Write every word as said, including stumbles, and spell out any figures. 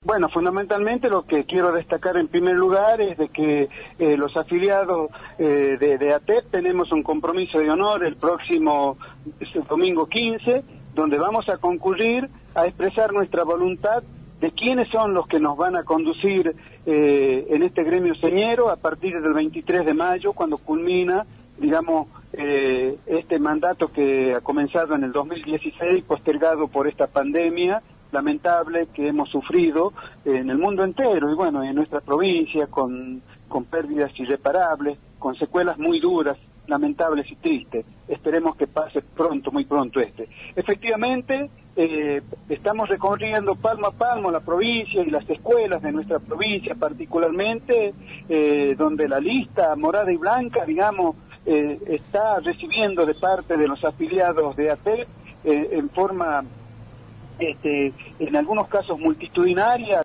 Bueno, fundamentalmente lo que quiero destacar en primer lugar es de que eh, los afiliados eh, de, de A T E P tenemos un compromiso de honor el próximo este, domingo quince, donde vamos a concurrir a expresar nuestra voluntad de quiénes son los que nos van a conducir eh, en este gremio señero a partir del veintitrés de mayo, cuando culmina, digamos, eh, este mandato que ha comenzado en el dos mil dieciséis, postergado por esta pandemia lamentable que hemos sufrido en el mundo entero y bueno, en nuestra provincia con, con pérdidas irreparables, con secuelas muy duras, lamentables y tristes. Esperemos que pase pronto, muy pronto este. Efectivamente, eh, estamos recorriendo palmo a palmo la provincia y las escuelas de nuestra provincia particularmente, eh, donde la lista morada y blanca, digamos, eh, está recibiendo de parte de los afiliados de A T E P eh, en forma Este, en algunos casos multitudinaria,